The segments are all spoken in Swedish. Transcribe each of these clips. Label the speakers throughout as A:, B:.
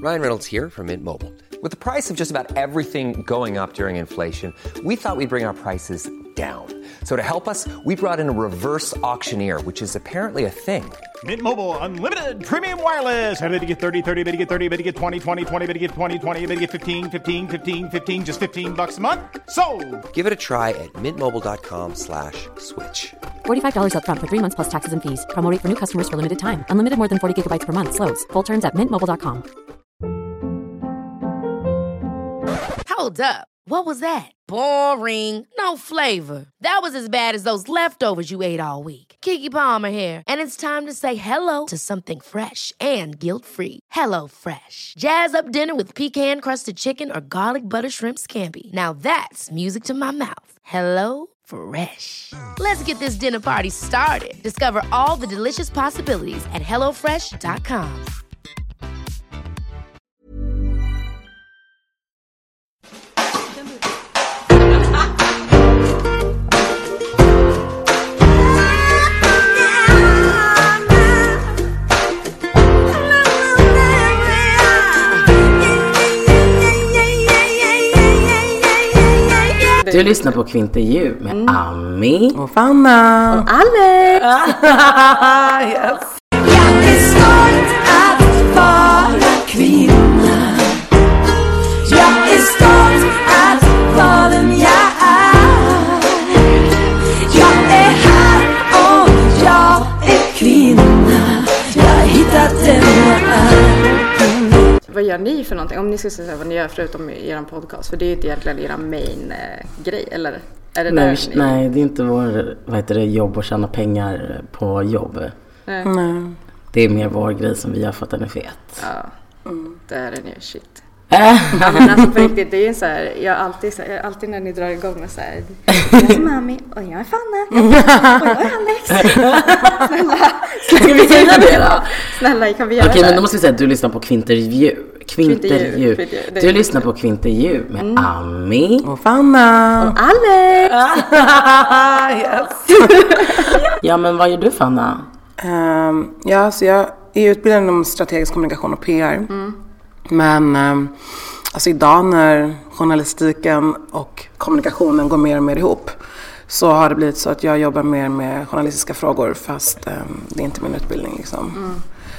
A: Ryan Reynolds here from Mint Mobile. With the price of just about everything going up during inflation, we thought we'd bring our prices down. So to help us, we brought in a reverse auctioneer, which is apparently a thing.
B: Mint Mobile Unlimited Premium Wireless. How to get 30, 30, bit to get 30, bit to get 20, 20, 20, bit to get 20, 20, bit to get 15, 15, 15, 15, just $15 a month? Sold!
A: Give it a try at mintmobile.com/switch.
C: $45 up front for 3 months plus taxes and fees. Promo rate for new customers for limited time. Unlimited more than 40 gigabytes per month. Slows full terms at mintmobile.com.
D: Hold up. What was that? Boring. No flavor. That was as bad as those leftovers you ate all week. Keke Palmer here. And it's time to say hello to something fresh and guilt-free. Hello Fresh. Jazz up dinner with pecan-crusted chicken or garlic butter shrimp scampi. Now that's music to my mouth. Hello Fresh. Let's get this dinner party started. Discover all the delicious possibilities at hellofresh.com.
E: Du lyssnar på Kvintervju med Ami
F: och Fanna
E: och Alex.
F: Yes.
G: Jag är stolt att vara kvinna. Jag är stolt att vara den jag är. Jag är här och jag är kvinna. Jag har hittat den jag är.
F: Vad gör ni för någonting? Om ni ska säga vad ni gör förutom er podcast. För det är ju inte egentligen er main grej, eller? Är det
E: Nej, det är inte vår jobb att tjäna pengar på jobb.
F: Nej.
E: Det är mer vår grej som vi gör för att den är fet.
F: Ja, det är den ju shit. Ja, men alltså på riktigt, det är ju så här, jag alltid när ni drar igång med så här, jag är Mami och jag är Fanna och jag är Alex. Snälla,
E: ska vi säga det då?
F: Snälla, kan vi göra det?
E: Okej, men då måste vi säga att du lyssnar på Kvintervju. Du lyssnar på Kvintervju med Ami
F: och Fanna
E: och Alex. Yes. Ja, men vad gör du, Fanna?
H: Så jag är utbildad inom strategisk kommunikation och PR. Men alltså idag när journalistiken och kommunikationen går mer och mer ihop, så har det blivit så att jag jobbar mer med journalistiska frågor, fast det är inte min utbildning liksom.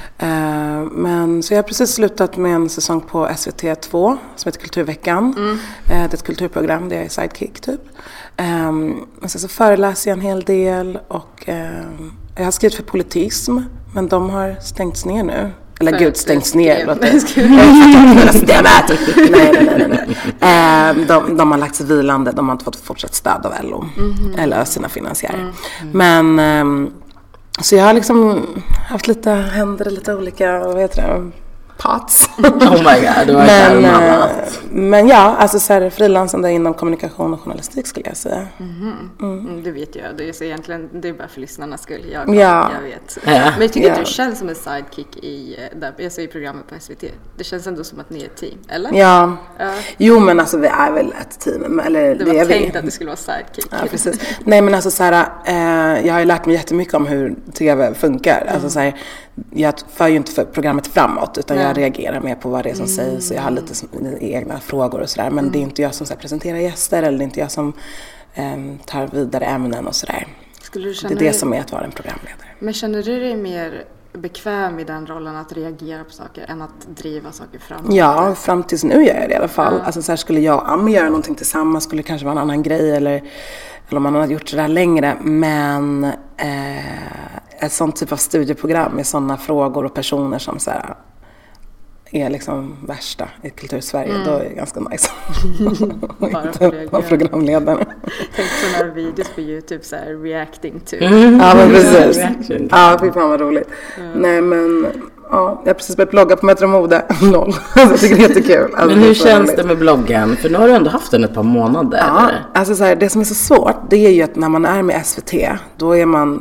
H: Men så jag har precis slutat med en säsong på SVT2 som heter Kulturveckan. Det är ett kulturprogram, det är sidekick typ. Och sen så föreläser jag en hel del och jag har skrivit för Politism, men de har stängts ner nu. Eller gud, stängs ner. De har lagt sig vilande. De har inte fått fortsatt stöd av LO eller sina finansiärer. Men så jag har liksom haft lite händer, lite olika, vad heter det, pots.
E: Oh my god,
H: men ja, alltså så här frilansande inom kommunikation och journalistik skulle jag säga.
F: Det vet jag. Det är så egentligen, det är bara för lyssnarnas skull. Jag vet.
H: Men
F: jag tycker att du känns som en sidekick i programmet på SVT. Det känns ändå som att ni är ett team, eller?
H: Ja. Jo, men alltså vi är väl ett team. Eller
F: det var tänkt att det skulle vara sidekick.
H: Ja, precis. Nej, men alltså så här, jag har ju lärt mig jättemycket om hur TV funkar. Alltså så här, jag för ju inte för programmet framåt, utan jag reagerar mer på vad det är som sägs, och jag har lite egna frågor och sådär, men det är inte jag som så här, presenterar gäster, eller det är inte jag som tar vidare ämnen och sådär. Det är det som är att vara en programledare.
F: Men känner du dig mer bekväm i den rollen, att reagera på saker än att driva saker framåt?
H: Ja, fram tills nu gör jag det i alla fall. Alltså så här, skulle jag och Ami göra någonting tillsammans, skulle det kanske vara en annan grej, eller om man hade gjort det där längre, men ett sånt typ av studieprogram med sådana frågor och personer som så här är liksom värsta i kultursverige, då är det ganska nice. Bara programledare.
F: Tänk på några videos på YouTube så här, reacting to.
H: Ja, men precis. Ja, fy fan vad roligt. Nej, men ja, jag har precis börjat blogga på Metro Mode. Jag tycker det är jättekul.
E: Men hur känns det med bloggen? För nu har du ändå haft den ett par månader.
H: Ja, alltså så här, det som är så svårt, det är ju att när man är med SVT, då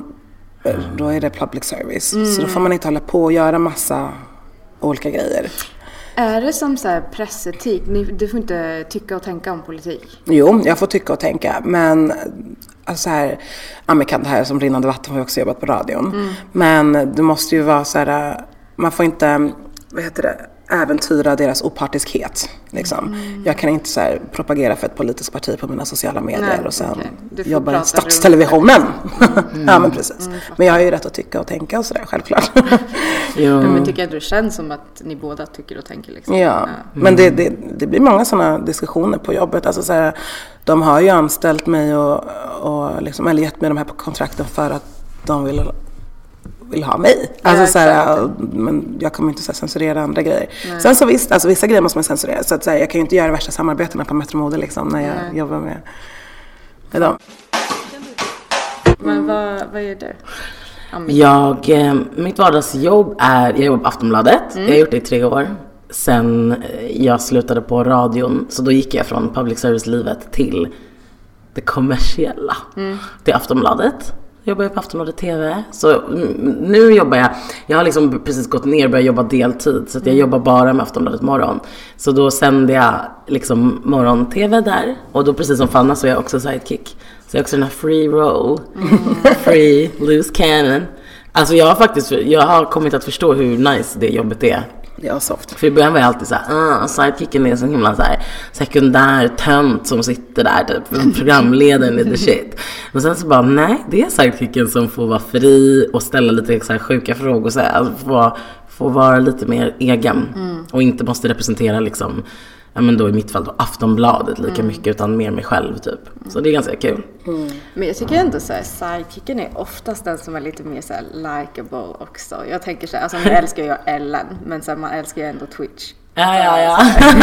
H: är det public service. Så då får man inte hålla på och göra massa olika grejer.
F: Är det som så här pressetik? Du får inte tycka och tänka om politik?
H: Jo, jag får tycka och tänka. Men alltså här, Amerikan, det här som rinnande vatten har jag också jobbat på radion. Men det måste ju vara så här, man får inte, äventyra deras opartiskhet. Liksom. Jag kan inte så här propagera för ett politiskt parti på mina sociala medier och sen jobba i statstelevisionen. Ja, men precis. Men jag har ju rätt att tycka och tänka och sådär, självklart.
F: Men tycker jag att det känns som att ni båda tycker och tänker liksom.
H: Ja, men det blir många sådana diskussioner på jobbet. Alltså så här, de har ju anställt mig och liksom, eller gett mig de här på kontrakten för att de vill ha mig. Alltså så här, men jag kommer inte så här censurera andra grejer. Nej. Sen så visst, alltså vissa grejer måste man censurera. Så att säga, jag kan ju inte göra värsta samarbetena på Metro Mode liksom, när jag jobbar med dem.
F: Men vad är det?
E: Mitt vardagsjobb jag jobbar på Aftonbladet. Jag har gjort det i 3 år. Sen jag slutade på radion, så då gick jag från public service-livet till det kommersiella. Till Aftonbladet. Jobbar jag på Aftonbladet TV. Så nu jobbar jag har liksom precis gått ner och börjat jobba deltid. Så att jag jobbar bara med Aftonbladet morgon. Så då sänder jag liksom morgon-TV där. Och då precis som Fanna så är jag också sidekick. Så jag är också den här free roll. Free, loose cannon. Alltså jag har kommit att förstå hur nice det jobbet är.
H: Ja, soft.
E: För i början var jag alltid såhär, sidekicken är så himla såhär sekundär tönt som sitter där, typ programledaren lite shit. Men sen så bara, nej, det är sidekicken som får vara fri och ställa lite så här sjuka frågor så här, alltså få vara lite mer egen och inte måste representera liksom, ja men då i mitt fall då Aftonbladet lika mycket utan mer mig själv typ. Så det är ganska kul.
F: Men jag tycker ändå så här, sidekicken är oftast den som är lite mer så här likable också. Jag tänker så här, alltså man älskar ju Ellen, men så här, man älskar ju ändå Twitch.
E: Ja.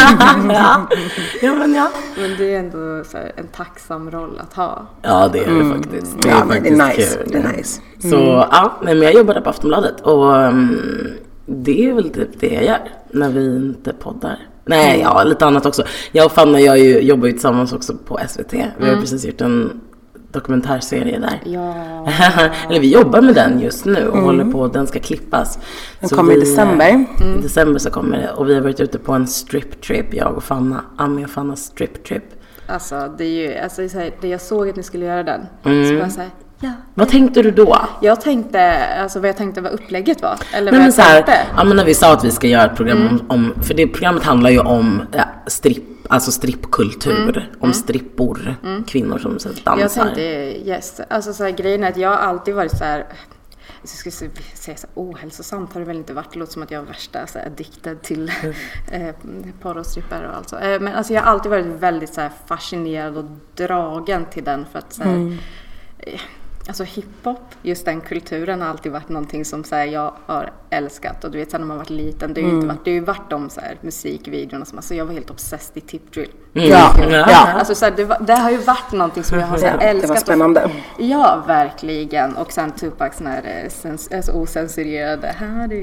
F: Men det är ändå så här, en tacksam roll att ha.
E: Ja, det är det faktiskt.
H: Det är faktiskt nice. Kul. Det är nice.
E: Så men jag jobbade på Aftonbladet och det är väl typ det jag gör när vi inte poddar. Nej, lite annat också. Jag och Fanna jobbar ju tillsammans också på SVT. Vi har precis gjort en dokumentärserie där.
F: Ja.
E: Eller vi jobbar med den just nu och håller på, den ska klippas.
H: Den kommer i december.
E: I december så kommer det. Och vi har varit ute på en strip trip, jag och Fanna. Ami och Fannas strip trip.
F: Alltså, det är ju, alltså, det jag såg att ni skulle göra den. Så bara så här, ja.
E: Vad tänkte du då?
F: Jag tänkte, alltså vad jag tänkte vad upplägget var. Eller
E: men
F: vad
E: så här, ja, men när vi sa att vi ska göra ett program om för det programmet handlar ju om strippkultur, om strippor, kvinnor som dansar.
F: Jag tänkte, alltså så här, grejen är att jag har alltid varit så här, jag skulle säga så här, ohälsosamt har det väl inte varit. Det låter som att jag är värsta så här, addicted till porr och strippar och allt så. Men alltså jag har alltid varit väldigt så här, fascinerad och dragen till den för att så här, alltså hiphop, just den kulturen har alltid varit någonting som så här, jag har älskat. Och du vet, sen när man varit liten, det har ju varit de så här, musikvideorna som, alltså jag var helt obsessed i Tip Drill.
H: Ja.
F: Alltså så här, det har ju varit någonting som jag har så här, älskat.
H: Det var spännande.
F: Ja, verkligen. Och sen Tupacs sån här osensurerade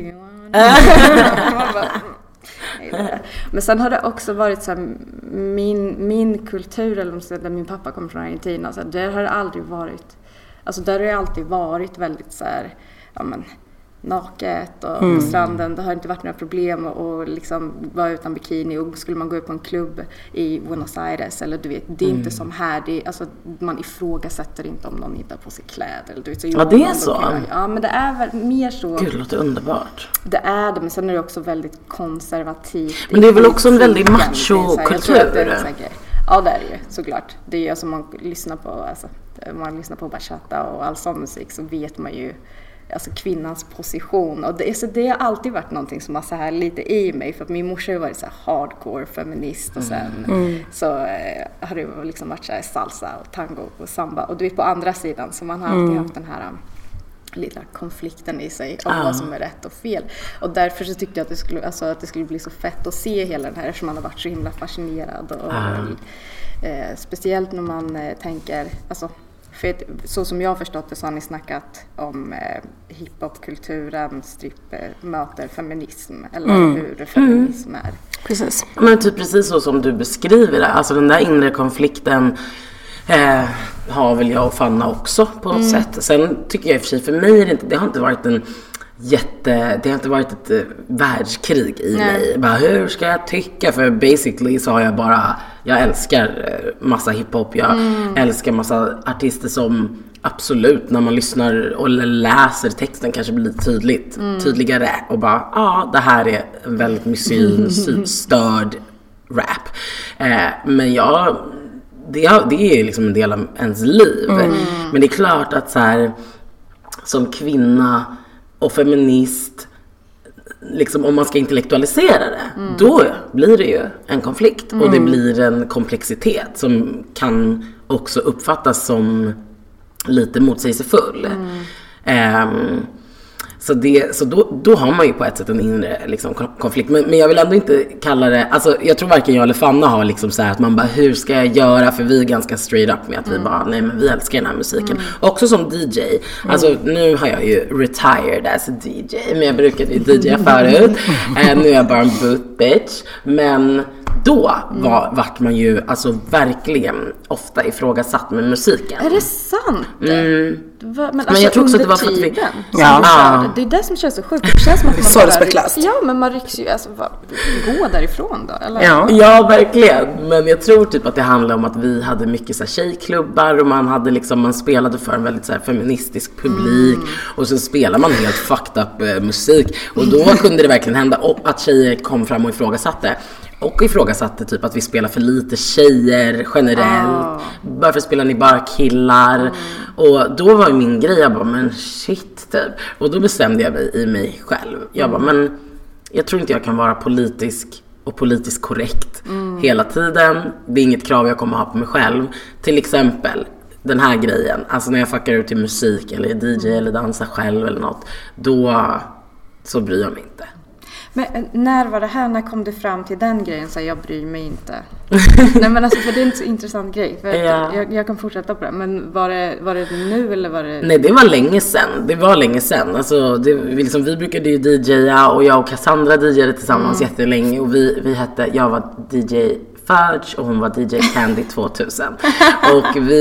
F: men sen har det också varit så här, min kultur, eller där min pappa kommer från Argentina, så här, det har aldrig varit. Alltså där har det alltid varit väldigt så här, ja men naket och på stranden. Det har inte varit några problem och liksom vara utan bikini, och skulle man gå upp på en klubb i Buenos Aires eller du vet, det är inte som här, det är, alltså man ifrågasätter inte om någon hittar på sig kläder eller du vet, så
E: ja, det är så.
F: Ja, men det är väl mer så.
E: Gud, det låter underbart.
F: Det är det, men sen är det också väldigt konservativt.
E: Men det är väl också en väldigt macho-kultur.
F: Ja, det är det ju, såklart. Det är ju som man lyssnar på, alltså, om man lyssnar på bachata och all sån musik, så vet man ju alltså kvinnans position. Och det har alltid varit någonting som har så här lite i mig, för att min morsa har varit så här hardcore feminist och sen så har det liksom varit så här salsa och tango och samba. Och du vet, på andra sidan, så man har alltid haft den här lilla konflikten i sig om vad som är rätt och fel. Och därför så tyckte jag att det skulle bli så fett att se hela den här, eftersom man har varit så himla fascinerad och speciellt när man tänker, alltså, för så som jag har förstått det så har ni snackat om hiphopkulturen, stripp möter feminism, eller hur feminism är.
H: Precis.
E: Men typ precis så som du beskriver det, alltså den där inre konflikten har väl jag och Fanna också på något sätt. Sen tycker jag i och för sig, för mig det har inte varit det har inte varit ett världskrig i mig. Bara, hur ska jag tycka? För basically så har jag älskar massa hiphop. Jag älskar massa artister som absolut, när man lyssnar och läser texten kanske blir tydligare och bara, det här är en väldigt musikstörd rap. Men det är liksom en del av ens liv. Men det är klart att så här, som kvinna och feminist, liksom, om man ska intellektualisera det, då blir det ju en konflikt och det blir en komplexitet som kan också uppfattas som lite motsägelsefull. Så då har man ju på ett sätt en inre liksom, konflikt. Men jag vill ändå inte kalla det, alltså jag tror varken jag eller Fanna har liksom så här att man bara, hur ska jag göra? För vi är ganska straight up med att vi bara, nej men vi älskar den här musiken. Också som DJ. Alltså nu har jag ju retired as a DJ, men jag brukade ju DJa förut. Nu är jag bara en boot bitch. Men då vart man ju alltså verkligen ofta ifrågasatt med musiken.
F: Är det sant? Men
E: alltså, jag tror också att det var för att vi...
F: Det är det som känns så sjukt. Det känns som att man
H: så respektlöst.
F: Ja, men man rycks ju, alltså, gå därifrån då, eller?
E: Ja, verkligen. Men jag tror typ att det handlar om att vi hade mycket så här tjejklubbar och man hade liksom, man spelade för en väldigt så här feministisk publik och så spelar man helt fucked up musik och då kunde det verkligen hända att tjejer kom fram och ifrågasatte. Och ifrågasatte typ att vi spelar för lite tjejer generellt. Varför spelar ni bara killar? Och då var ju min grej, jag bara, men shit typ. Och då bestämde jag mig i mig själv. Jag bara, men jag tror inte jag kan vara politiskt korrekt hela tiden. Det är inget krav jag kommer ha på mig själv. Till exempel den här grejen. Alltså när jag fuckar ut till musik eller DJ eller dansar själv eller något. Då så bryr jag mig inte.
F: Men när var det här? När kom du fram till den grejen? Så jag bryr mig inte. Nej men alltså, för det är inte så intressant grej. För jag kan fortsätta på det. Men var det nu eller var det...
E: Nej, det var länge sedan. Alltså, vi brukade ju DJa och jag och Cassandra DJade tillsammans jättelänge. Och jag var DJ Fudge och hon var DJ Candy 2000. Och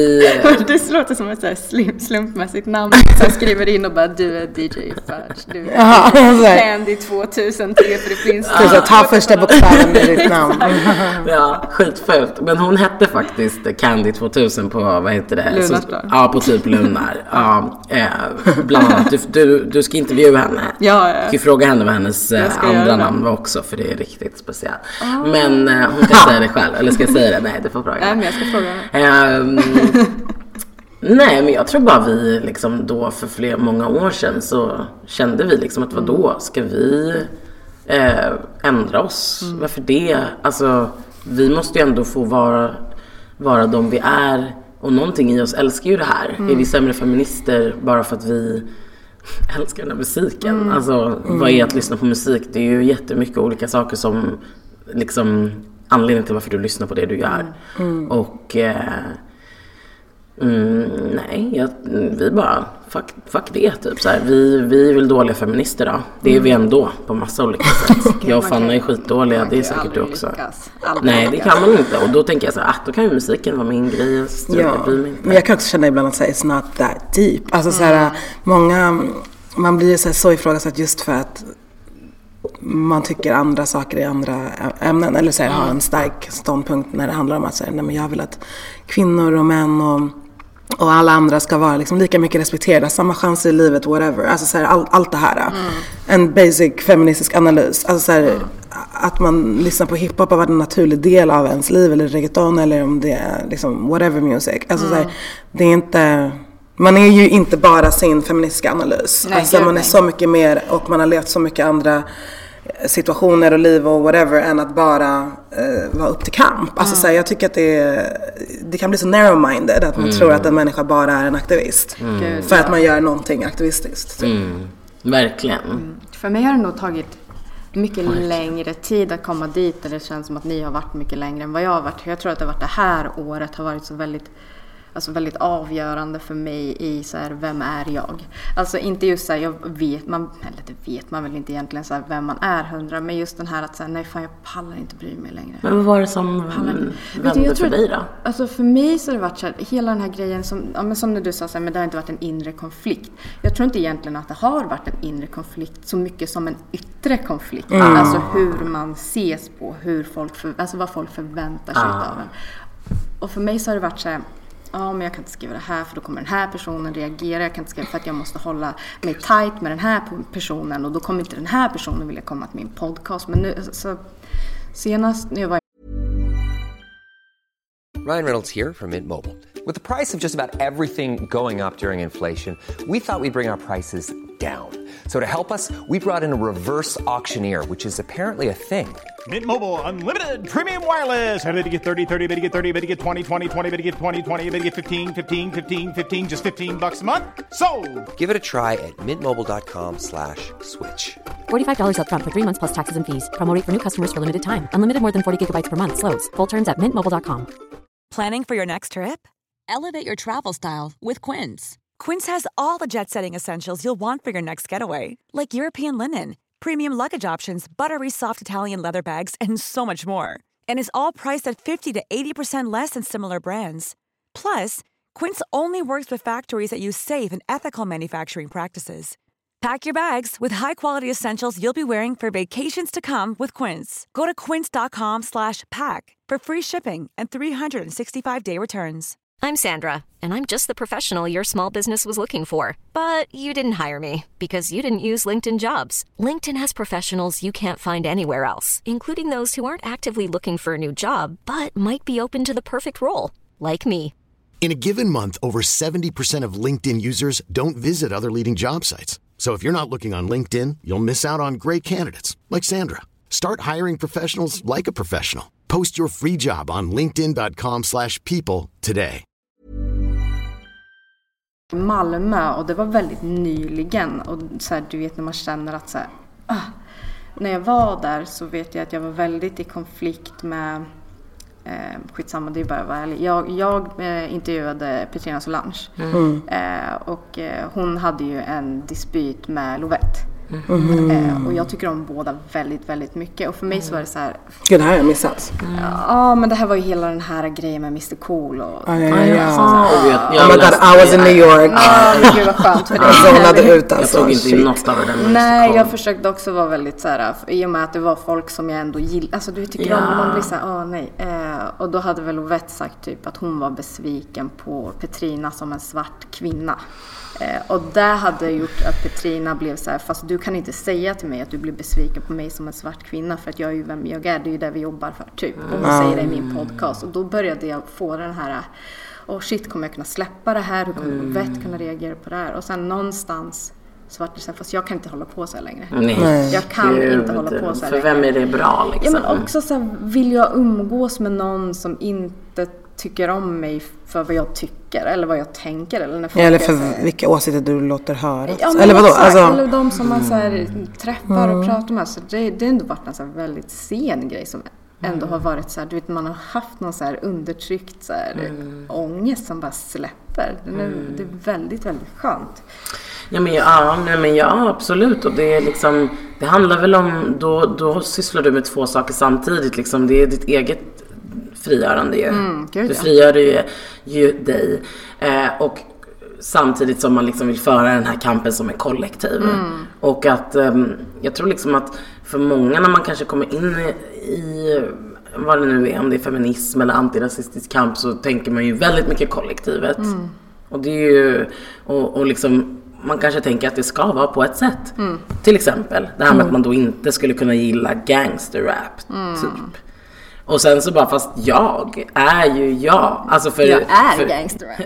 F: det låter som ett så här slumpmässigt namn. Så skriver in och bara, du är DJ Fudge, du är Candy 2000, tre för det finns.
H: Ta första bokstaven i ditt namn.
E: Ja, skitfult. Men hon hette faktiskt Candy 2000 på, vad heter det? Ja, på typ Lunar. Ja, bland annat. Du ska intervjua henne.
F: Ja.
E: Du kan fråga henne vad hennes andra namn var också, för det är riktigt speciellt. Men hon kan säga det själv. Eller ska jag säga det? Nej, det får fråga.
F: Nej, men jag ska fråga.
E: Nej, men jag tror bara vi liksom då för många år sedan så kände vi liksom att vadå, ska vi ändra oss? Varför det? Alltså, vi måste ju ändå få vara de vi är. Och någonting i oss älskar ju det här. Är vi sämre feminister bara för att vi älskar den här musiken? Alltså, vad är att lyssna på musik? Det är ju jättemycket olika saker som liksom anledningen till varför du lyssnar på det du gör. Och nej, vi bara fuck det typ så här. Vi är väl dåliga feminister då. Det är vi ändå på massa olika sätt. Jag och Fanna är skitdåliga, det är säkert du också. Nej, det kan man inte. Och då tänker jag så här, då kan ju musiken vara min grej.
H: Men jag kan också känna ibland att säga it's not that deep. Alltså så här, man blir ju så ifrågasatt just för att man tycker andra saker i andra ämnen, eller så här, har en stark ståndpunkt när det handlar om att säga, nej men jag vill att kvinnor och män och alla andra ska vara liksom lika mycket respekterade, samma chanser i livet, whatever. Alltså så här, allt det här. En basic feministisk analys. Alltså så här, att man lyssnar på hiphop har varit en naturlig del av ens liv, eller reggaeton, eller om det är liksom whatever music. Alltså så här, det är inte... Man är ju inte bara sin feministiska analys. Nej, alltså man är så mycket mer, och man har levt så mycket andra situationer och liv och whatever än att bara vara upp till kamp. Alltså så här, jag tycker att det kan bli så narrow-minded att man tror att en människa bara är en aktivist. För att man gör någonting aktivistiskt.
E: Verkligen.
F: För mig har det nog tagit mycket längre tid att komma dit, eller det känns som att ni har varit mycket längre än vad jag har varit. Jag tror att det här året har varit så väldigt avgörande för mig i så här, vem är jag? Alltså inte just så här, det vet man väl inte egentligen så här, vem man är 100, men just den här att säga, nej fan, jag pallar inte bry mig längre.
E: Men vad var det som vände för dig då?
F: Alltså för mig så har det varit så här, hela den här grejen som när du sa så här, men det har inte varit en inre konflikt. Jag tror inte egentligen att det har varit en inre konflikt så mycket som en yttre konflikt. Alltså hur man ses på, hur folk vad folk förväntar sig av en. Och för mig så har det varit så här, men jag kan inte skriva det här för då kommer den här personen reagera. Jag kan inte skriva för att jag måste hålla mig tight med den här personen och då kommer inte den här personen vilja komma till min podcast. Men nu, så senast när jag var
A: Ryan Reynolds here from Mint Mobile. With the price of just about everything going up during inflation, we thought we'd bring our prices down. So to help us, we brought in a reverse auctioneer, which is apparently a thing.
B: Mint Mobile Unlimited Premium Wireless. How to get 30, 30, bit to get 30, bit to get 20, 20, 20, bit to get 20, 20, bit to get 15, 15, 15, 15, just $15 a month? Sold!
A: Give it a try at mintmobile.com/switch.
C: $45 up front for 3 months plus taxes and fees. Promo rate for new customers for limited time. Unlimited more than 40 gigabytes per month. Slows full terms at mintmobile.com.
I: Planning for your next trip? Elevate your travel style with Quince. Quince has all the jet-setting essentials you'll want for your next getaway, like European linen, premium luggage options, buttery soft Italian leather bags, and so much more. And is all priced at 50 to 80% less than similar brands. Plus, Quince only works with factories that use safe and ethical manufacturing practices. Pack your bags with high-quality essentials you'll be wearing for vacations to come with Quince. Go to quince.com/pack for free shipping and 365-day returns.
J: I'm Sandra, and I'm just the professional your small business was looking for. But you didn't hire me because you didn't use LinkedIn Jobs. LinkedIn has professionals you can't find anywhere else, including those who aren't actively looking for a new job, but might be open to the perfect role, like me.
K: In a given month, over 70% of LinkedIn users don't visit other leading job sites. So if you're not looking on LinkedIn, you'll miss out on great candidates like Sandra. Start hiring professionals like a professional. Post your free job on linkedin.com/people today.
F: Malmö, och det var väldigt nyligen, och så här, du vet när man känner att så här, när jag var där så vet jag att jag var väldigt i konflikt med skitsamma, det är bara att vara ärlig. Jag intervjuade Petrina Solange och hon hade ju en dispyt med Lovette. Och jag tycker om båda väldigt, väldigt mycket. Och för mig så var det så här...
H: Gud, det här har jag missat.
F: Ja, men det här var ju hela den här grejen med Mr. Cool och...
H: Oh my god, I was in New York.
F: Gud vad skönt för dig.
H: Jag zonade ut alltså.
E: Jag tog inte in något av den.
F: Nej, jag försökte också vara väldigt så här, i och med att det var folk som jag ändå gillar. Alltså du tycker om när man blir så här, nej. Och då hade väl Lovette sagt typ att hon var besviken på Petrina som en svart kvinna. Och det hade gjort att Petrina blev så här, fast du kan inte säga till mig att du blir besviken på mig som en svart kvinna, för att jag är ju vem jag är, det är ju det vi jobbar för typ. Och hon säger det i min podcast, och då började jag få den här, shit, kommer jag kunna släppa det här, hur kommer Lovette kunna reagera på det här? Och sen någonstans så var det så här, fast jag kan inte hålla på så här längre.
E: Nej,
F: jag kan inte hålla på så här
E: för vem är det bra liksom?
F: Ja, men också så här, vill jag umgås med någon som inte tycker om mig för vad jag tycker eller vad jag tänker, eller
H: för vilka åsikter du låter höra.
F: Eller vadå? Eller de som man så här träffar och pratar med. Så det är ändå varit en så här väldigt sen grej som ändå har varit så här, du vet, man har haft någon så här undertryckt så här ångest som bara släpper. Det är väldigt, väldigt skönt.
E: Ja, absolut. Och det är liksom, det handlar väl om, då sysslar du med två saker samtidigt liksom. Det är ditt eget frigörande ju. Du frigör ju dig. Och samtidigt som man liksom vill föra den här kampen som en kollektiv. Och att jag tror liksom att för många när man kanske kommer in i vad det nu är, om det är feminism eller antirasistisk kamp, så tänker man ju väldigt mycket kollektivet. Och det är ju och liksom man kanske tänker att det ska vara på ett sätt. Till exempel det här med att man då inte skulle kunna gilla gangsterrap typ. Och sen så bara, fast jag är ju jag. Alltså för
F: gangster.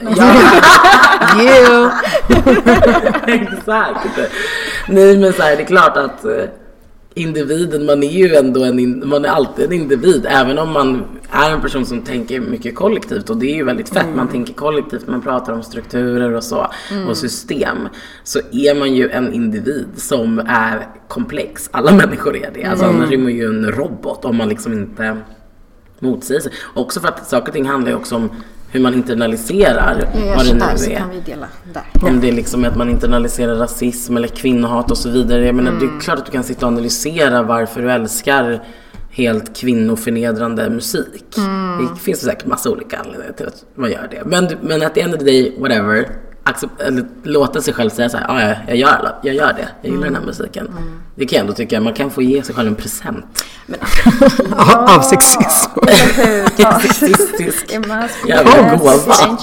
E: Exakt. Nej, men så här, det är klart att individen, man är ju ändå man är alltid en individ. Även om man är en person som tänker mycket kollektivt. Och det är ju väldigt fett, man tänker kollektivt. Man pratar om strukturer och så. Och system. Så är man ju en individ som är komplex. Alla människor är det. Alltså annars är man ju en robot om man liksom inte motsäger sig. Också för att saker och ting handlar ju också om hur man internaliserar vad det nu är.
F: Så kan vi dela där.
E: Om det är liksom att man internaliserar rasism eller kvinnohat och så vidare. Jag menar, det är klart att du kan sitta och analysera varför du älskar helt kvinnoförnedrande musik. Det finns säkert massa olika anledningar till att man gör det. Men at the end of the day, whatever, eller låta sig själv säga så här, jag gör det. Jag gillar den här musiken. Det kan jag ändå tycka, man kan få ge sig själv en present.
F: Men,
H: av sexism.
F: Sexistisk.
E: Jävla gåva.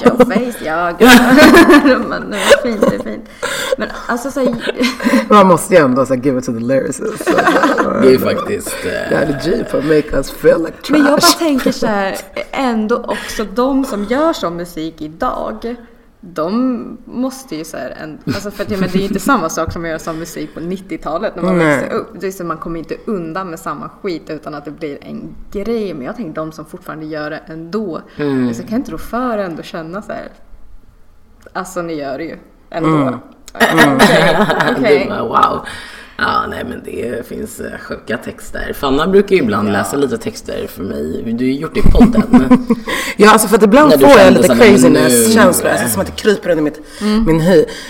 F: Men det är fint. Men alltså så
H: man måste ju ändå så give it to the lyricists.
E: Det är faktiskt
H: G for make us feel like trash.
F: Men jag bara tänker så här, ändå också de som gör sån musik idag, de måste ju så här, alltså för att, men det är ju inte samma sak som att göra sån musik på 90-talet när man växer upp. Det är så man kommer inte undan med samma skit utan att det blir en grej. Men jag tänker de som fortfarande gör det ändå, så kan inte då för ändå känna så här, alltså ni gör det ju ändå. Okay.
E: Wow. Ja, nej men det finns sjuka texter. Fanna brukar ju ibland läsa lite texter för mig. Du har gjort det i podden.
H: Ja, alltså för att ibland får jag lite craziness-känslor. Alltså som att det kryper under min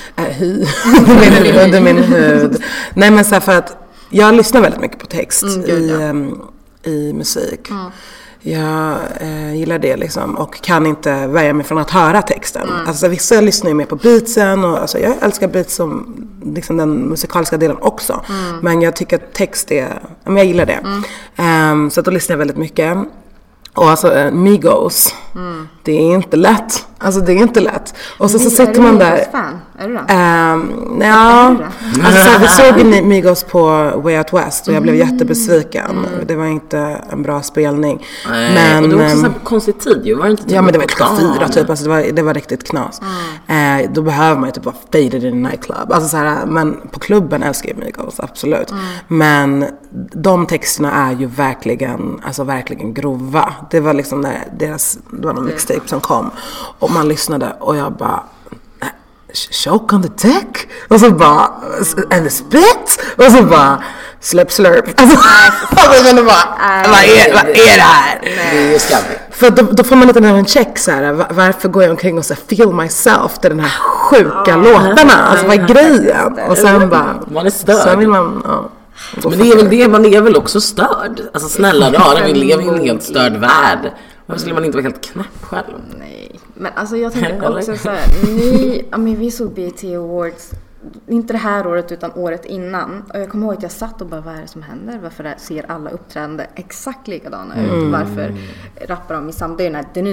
H: under min hud. Nej men så här, för att jag lyssnar väldigt mycket på text i musik. Jag gillar det liksom och kan inte värja mig från att höra texten. Alltså vissa lyssnar ju mer på beatsen och alltså, jag älskar beats som liksom den musikaliska delen också. Men jag tycker att text är, jag gillar det. Så att då lyssnar jag väldigt mycket. Och alltså Migos, det är inte lätt. Alltså det är inte lätt. Och så sitter man där.
F: Fan? Är du det?
H: Ja. Alltså, vi såg Migos på Way Out West och jag blev jättebesviken. Det var inte en bra spelning.
E: Men och det var också så konstig tid ju. Var det inte typ
H: men det var klockan 4 typ. Alltså det var riktigt knas. Då behöver man ju typ vara faded in a nightclub. Alltså så här, men på klubben älskar jag Migos, absolut. Men de texterna är ju verkligen grova. Det var liksom det var någon mixtape som kom och man lyssnade och jag bara choke on the deck och så bara and the spit och så bara slurp alltså men vad är det här?
E: Det är ju skammigt.
H: För då får man lite en check så här, varför går jag omkring och så feel myself till den här sjuka låtarna, alltså vad är grejen? Och sen bara
E: man är störd.
H: Sen vill man
E: men det är väl det, man är väl också störd. Alltså snälla rara, vi lever i en helt störd värld. Varför skulle man inte vara helt knäpp själv?
F: Nej, men alltså jag tänker också så här, vi såg BET Awards, inte det här året utan året innan. Och jag kommer ihåg att jag satt och bara, vad är det som händer? Varför ser alla uppträdande exakt likadana ut? Varför rappar de i samma? Det är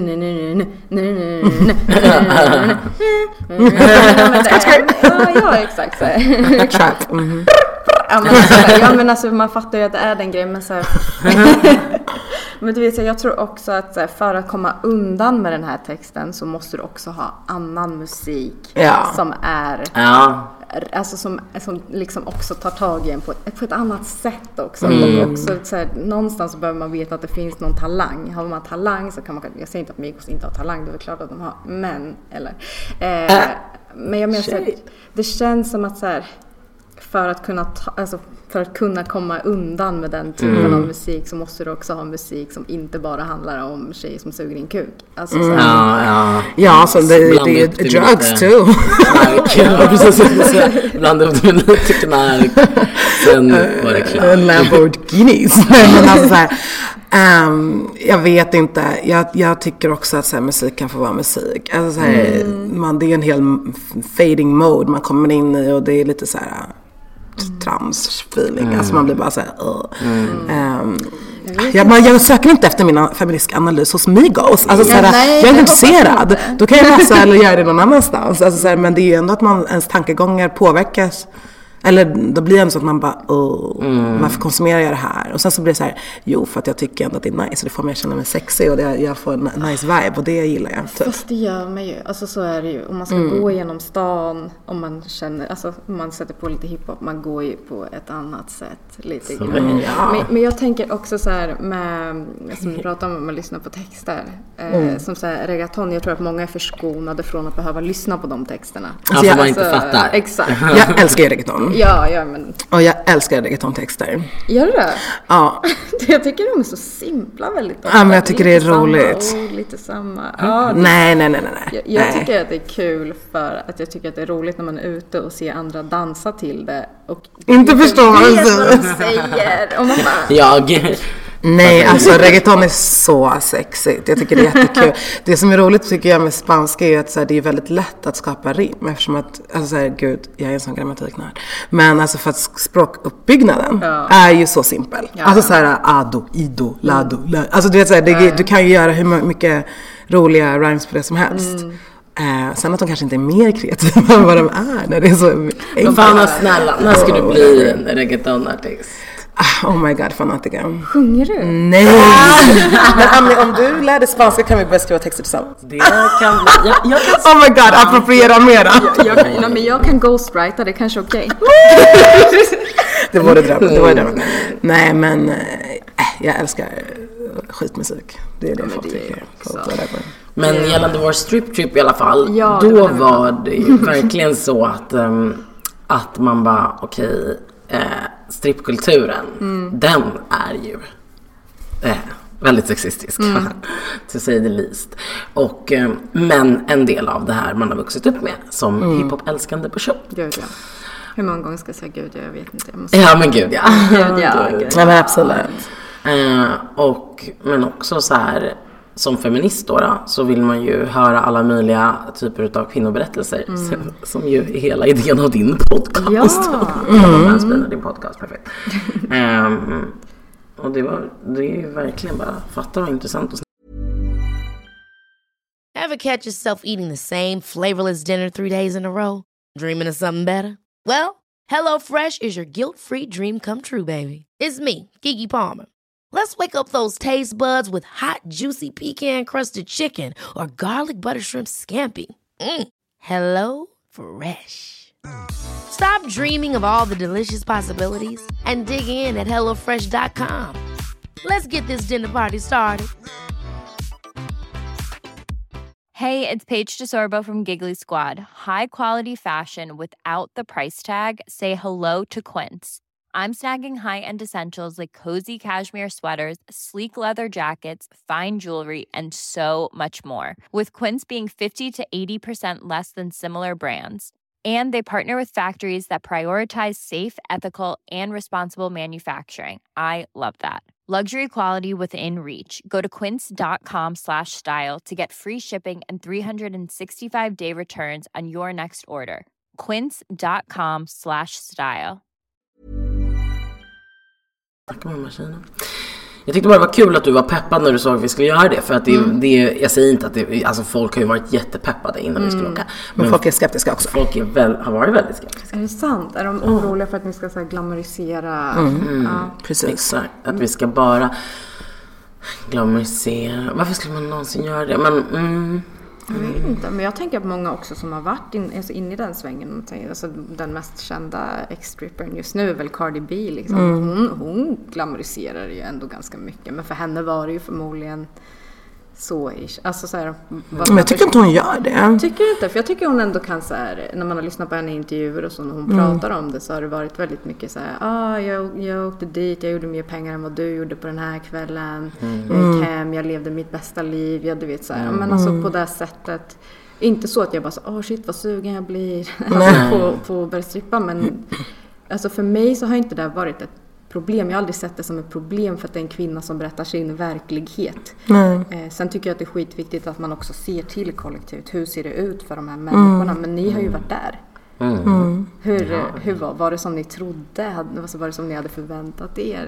F: ja, exakt så här. Men alltså man fattar ju att det är den grejen, men så här, men du vet, jag tror också att för att komma undan med den här texten så måste du också ha annan musik som är alltså som liksom också tar tag i en på ett annat sätt också. Och också så här, någonstans så behöver man veta att det finns någon talang. Har man talang så kan man, jag säger inte att Migos inte har talang, det är väl klart att de har, men jag menar så här, det känns som att så här, för att kunna komma undan med den typen av musik så måste du också ha musik som inte bara handlar om tjejer som suger in kuk. Alltså så
H: så det är drugs too.
E: Bland upp med lite knark. Sen var det klart.
H: Lamborghinis. Men alltså så här, jag vet inte. Jag tycker också att så här, musik kan få vara musik. Alltså så här, det är en hel fading mode man kommer in i och det är lite så här trans-feeling. Alltså man blir bara så här, jag söker inte efter min feministiska analys hos Migos. Alltså, såhär, jag är inte intresserad. Då kan jag läsa eller göra det någon annanstans. Alltså, såhär, men det är ju ändå att ens tankegångar påverkas. Eller då blir det ändå så att man bara varför konsumerar jag det här? Och sen så blir det så här, för att jag tycker ändå att det är nice. Och det får mig att känna mig sexig och jag får en nice vibe. Och det gillar jag typ.
F: Fast det gör man ju. Alltså så är det ju. Om man ska gå genom stan, om man känner, alltså om man sätter på lite hiphop, man går ju på ett annat sätt. Lite grann. Men jag tänker också så här med, som vi pratar om, man lyssnar på texter. Som så här, reggaeton, jag tror att många är förskonade från att behöva lyssna på de texterna.
E: Alltså man inte fattar.
F: Exakt.
H: Jag älskar reggaeton.
F: Ja, men... Och
H: jag älskar reggaetontexter.
F: Gör du det?
H: Ja.
F: Jag tycker de är så simpla väldigt ofta.
H: Ja, men jag tycker det är roligt.
F: Lite samma.
H: Nej.
F: Jag tycker att det är kul för att jag tycker att det är roligt när man är ute och ser andra dansa till det. Och
H: inte förstå vad
F: de säger. Och man bara...
H: Nej, alltså reggaeton är så sexigt. Jag tycker det är jättekul. Det som är roligt tycker jag med spanska är att så här, det är väldigt lätt att skapa rim. Eftersom att, alltså så här, gud, jag är en sån grammatiknörd. Men alltså för att språkuppbyggnaden är ju så simpel. Ja. Alltså så här, ado, ido, lado, la. Alltså du vet så här, du kan ju göra hur mycket roliga rhymes på det som helst. Sen att de kanske inte är mer kreativa än vad de är när det är så enkelt.
E: Men fan snälla, när ska du bli en reggaetonartist?
H: Oh my god, fanatica.
F: Sjunger du?
H: Nej! Men Annie, om du lär dig spanska kan vi börja skriva texter tillsammans.
E: Det kan bli. Jag kan
H: oh my god, appropriera mera.
F: Jag kan ghostwrita, det är kanske okej.
H: Det var det drömmen. Nej, men jag älskar skitmusik. Det är det folk tycker.
E: Men gällande vår striptrip i alla fall, då var det ju verkligen så att man bara, okej, strippkulturen, den är ju väldigt sexistisk, to say the least. Och, men en del av det här man har vuxit upp med som hiphop-älskande person.
F: Gud, ja. Hur många gånger ska jag säga gud? Jag vet inte.
E: Ja, men gud, ja.
F: Gud.
H: Ja, men absolut.
E: Men också så här, som feminist då, så vill man ju höra alla möjliga typer av kvinnoberättelser som ju är hela idén av din podcast. Din podcast, perfekt. Och det är ju verkligen bara fatta vad intressant och
D: Ever catch yourself eating the same flavorless dinner 3 days in a row? Dreaming of something better? Well, HelloFresh is your guilt-free dream come true, baby. It's me, Keke Palmer. Let's wake up those taste buds with hot, juicy pecan-crusted chicken or garlic butter shrimp scampi. Hello Fresh. Stop dreaming of all the delicious possibilities and dig in at HelloFresh.com. Let's get this dinner party started.
L: Hey, it's Paige DeSorbo from Giggly Squad. High quality fashion without the price tag. Say hello to Quince. I'm snagging high-end essentials like cozy cashmere sweaters, sleek leather jackets, fine jewelry, and so much more. With Quince being 50 to 80% less than similar brands. And they partner with factories that prioritize safe, ethical, and responsible manufacturing. I love that. Luxury quality within reach. Go to quince.com/style to get free shipping and 365-day returns on your next order. Quince.com/style.
E: Jag tyckte bara det var kul att du var peppad när du sa att vi skulle göra det. För att jag säger inte att alltså folk har ju varit jättepeppade innan vi skulle åka.
H: Men folk är skeptiska också.
E: Folk har varit väldigt skeptiska.
F: Är det sant? Är de oroliga för att ni ska så här glamorisera?
H: Ja, precis.
E: Exakt, att vi ska bara glamorisera. Varför skulle man någonsin göra det? Men
F: jag vet inte, men jag tänker att många också som har varit in i den svängen, alltså den mest kända ex-strippern just nu är väl Cardi B liksom. Hon glamoriserar ju ändå ganska mycket, men för henne var det ju förmodligen så alltså så här,
H: men jag tycker inte hon gör det.
F: Jag tycker inte, för jag tycker hon ändå kan så här, när man har lyssnat på henne i intervjuer och så, när hon pratar om det, så har det varit väldigt mycket så här, jag åkte dit, jag gjorde mer pengar än vad du gjorde på den här kvällen, jag gick hem, jag levde mitt bästa liv, jag, du vet så här, men alltså på det sättet, inte så att jag bara så, shit vad sugen jag blir på att börja strippa, men alltså för mig så har inte det varit ett problem. Jag har aldrig sett det som ett problem för att det är en kvinna som berättar sin verklighet. Sen tycker jag att det är skitviktigt att man också ser till kollektivet. Hur ser det ut för de här människorna? Men ni har ju varit där. Hur var det som ni trodde? Var det som ni hade förväntat er?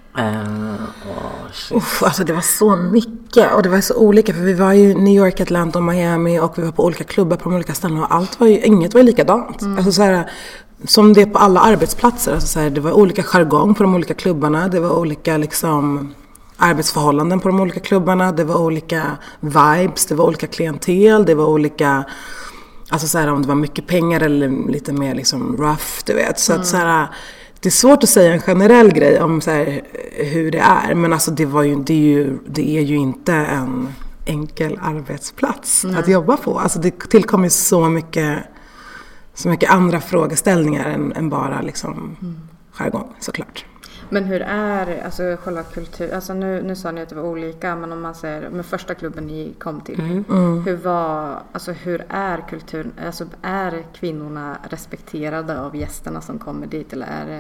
H: Alltså det var så mycket och det var så olika, för vi var ju i New York, Atlanta och Miami och vi var på olika klubbar på de olika ställena och inget var likadant. Alltså så här, som det är på alla arbetsplatser, alltså så här, det var olika jargong på de olika klubbarna, det var olika liksom arbetsförhållanden på de olika klubbarna, det var olika vibes, det var olika klientel, det var olika, alltså så här, om det var mycket pengar eller lite mer liksom rough, du vet, så att så här, det är svårt att säga en generell grej om så här, hur det är, men alltså det är ju inte en enkel arbetsplats att jobba på, alltså det tillkommer så mycket andra frågeställningar än bara liksom jargong, såklart.
F: Men hur är alltså själva kultur, alltså nu sa ni att det var olika, men om man säger med första klubben ni kom till, hur är kulturen, alltså är kvinnorna respekterade av gästerna som kommer dit, eller är det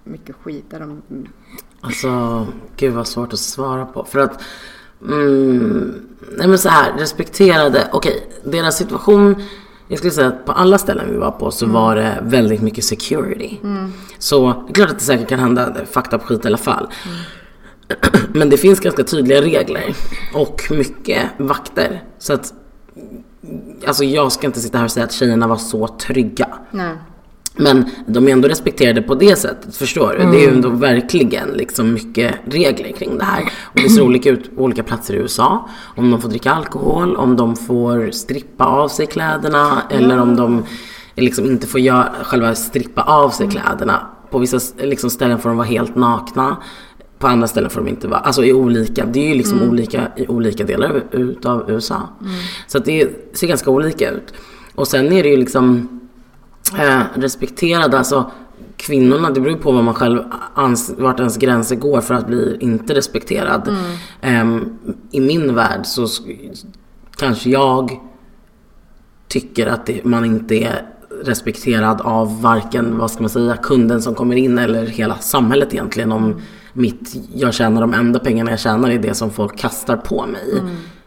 F: mycket skit där de...
E: Alltså, gud vad svårt att svara på. För att, nej men så här, respekterade, okej, deras situation, jag skulle säga att på alla ställen vi var på så var det väldigt mycket security. Så det är klart att det säkert kan hända fucked up skit i alla fall. Men det finns ganska tydliga regler och mycket vakter. Så att, alltså jag ska inte sitta här och säga att tjejerna var så trygga.
F: Nej.
E: Men de är ändå respekterade på det sättet, förstår du? Det är ju ändå verkligen liksom mycket regler kring det här. Och det ser olika ut på olika platser i USA. Om de får dricka alkohol, om de får strippa av sig kläderna, eller om de liksom inte får själva strippa av sig kläderna. På vissa liksom ställen får de vara helt nakna. På andra ställen får de inte vara. Alltså det är ju liksom olika i olika delar utav USA. Så att det ser ganska olika ut. Och sen är det ju liksom respekterade, alltså kvinnorna, det beror på vad man själv vart ens gränser går för att bli inte respekterad. I min värld så kanske jag tycker att man inte är respekterad av varken, vad ska man säga, kunden som kommer in eller hela samhället egentligen, om jag tjänar de enda pengarna jag tjänar är det som folk kastar på mig.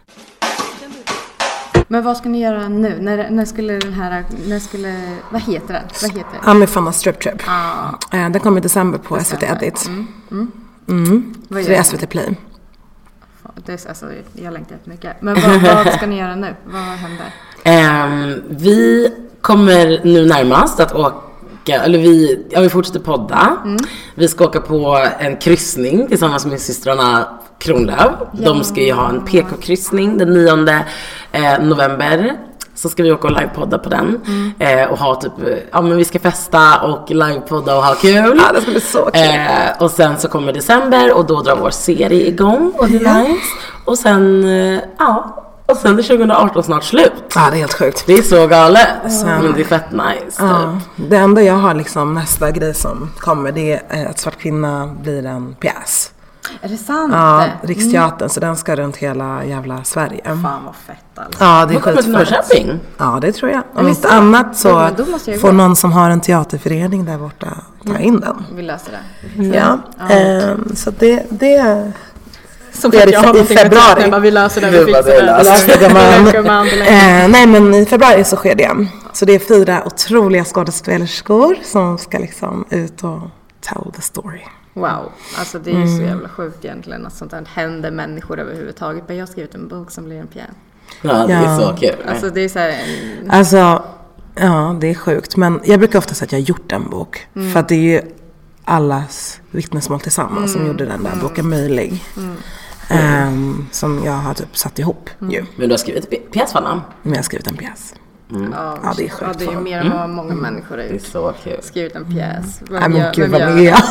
F: Men vad ska ni göra nu? När skulle vad heter den?
H: Ami Fanna Strip Trip. Den kommer i december på SVT Edit. Så det är SVT Play.
F: Alltså, jag längtar jättemycket. Men vad ska ni göra nu? Vad händer?
E: Vi kommer nu närmast att åka, eller vi fortsätter podda. Vi ska åka på en kryssning tillsammans med systrarna Kronlöf. De ska ju ha en PK-kryssning den 9 november. Så ska vi åka och livepodda på den. Och ha typ, men vi ska festa och livepodda och ha kul.
H: Ja, det ska bli så kul.
E: Och sen så kommer december och då drar vår serie igång. Och det är nice. Och sen, och sen är 2018 snart slut.
H: Ja, det är helt sjukt.
E: Det är så galet. Men det är fett nice. Typ.
H: Det enda jag har liksom, nästa grej som kommer, det är att Svart kvinna blir en pjäs.
F: Är det sant?
H: Ja, Riksteatern, så den ska runt hela jävla Sverige.
F: Fan vad fett alltså.
H: Ja, det är
E: skitfett. Norrköping?
H: Ja, det tror jag. Om inte annat så får någon som har en teaterförening där borta ta in den.
F: Vi löser det.
H: Ja, så det
F: som det är
H: i februari.
F: Men vi löser det, vi fixar det.
H: Nej, men i februari så sker det. Så det är 4 otroliga skådespelerskor som ska liksom ut och tell the story.
F: Wow, alltså det är ju så jävla sjukt egentligen att sånt här händer människor överhuvudtaget. Men jag har skrivit en bok som blir en pjäs.
E: Ja, det är så kul.
F: Alltså det är så här...
H: Alltså, ja, det är sjukt. Men jag brukar ofta säga att jag har gjort en bok. För att det är ju allas vittnesmål tillsammans som gjorde den där boken möjlig. Som jag har typ satt ihop ju.
E: Men du har skrivit pjäs, Fanna?
H: Men jag har skrivit en pjäs.
F: Ja, det är sjukt. Ja, det är mer än vad många människor har gjort.
E: Det är så kul.
F: Skrivit en pjäs.
H: Men gud vad det är.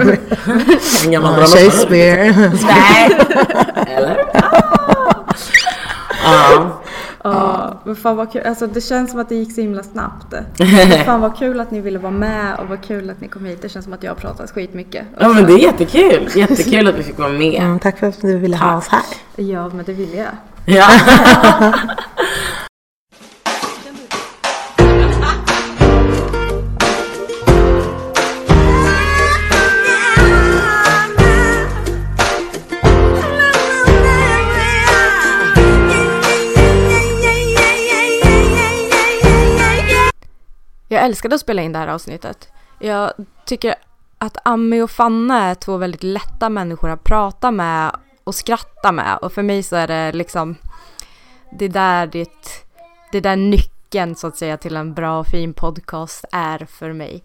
H: Shakespeare.
E: Nej. Eller?
F: Ja, men fan vad kul. Alltså det känns som att det gick så himla snabbt. Fan vad kul att ni ville vara med och vad kul att ni kom hit. Det känns som att jag har pratat skitmycket.
E: Ja, men det är jättekul. Jättekul att vi fick vara med.
H: Tack för att du ville ha oss här.
F: Ja, men det ville jag.
E: Ja.
F: Jag älskade att spela in det här avsnittet. Jag tycker att Ami och Fanna är 2 väldigt lätta människor att prata med och skratta med. Och för mig så är det liksom det där nyckeln så att säga till en bra och fin podcast är för mig.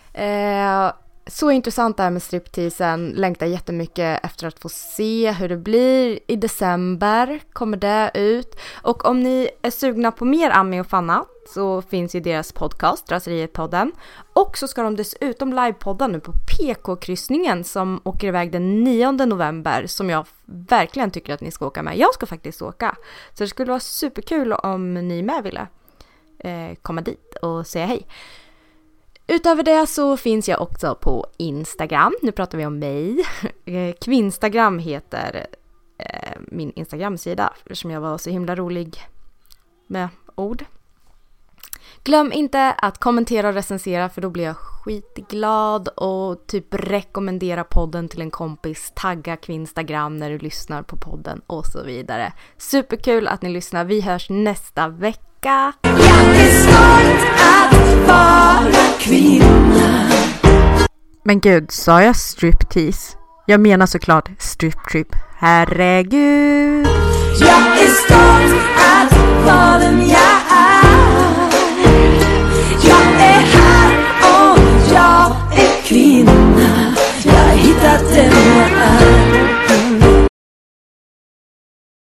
F: Så intressant det här med stripteasen. Längtar jättemycket efter att få se hur det blir. I december kommer det ut. Och om ni är sugna på mer Ami och Fanna så finns ju deras podcast, Raseriet-podden. Och så ska de dessutom livepodda nu på PK-kryssningen som åker iväg den 9 november. Som jag verkligen tycker att ni ska åka med. Jag ska faktiskt åka. Så det skulle vara superkul om ni med ville komma dit och säga hej. Utöver det så finns jag också på Instagram. Nu pratar vi om mig. Kvinstagram heter min Instagram-sida. Eftersom jag var så himla rolig med ord. Glöm inte att kommentera och recensera, för då blir jag skitglad, och typ rekommendera podden till en kompis, tagga Kvinnstagram när du lyssnar på podden och så vidare. Superkul att ni lyssnar. Vi hörs nästa vecka.
G: Jag är stolt att vara kvinna.
M: Men gud, sa jag striptease? Jag menar såklart striptrip. Herregud.
G: Jag är stolt att vara den jag är. Jag är här och jag är kvinna. Jag har hittat den jag är.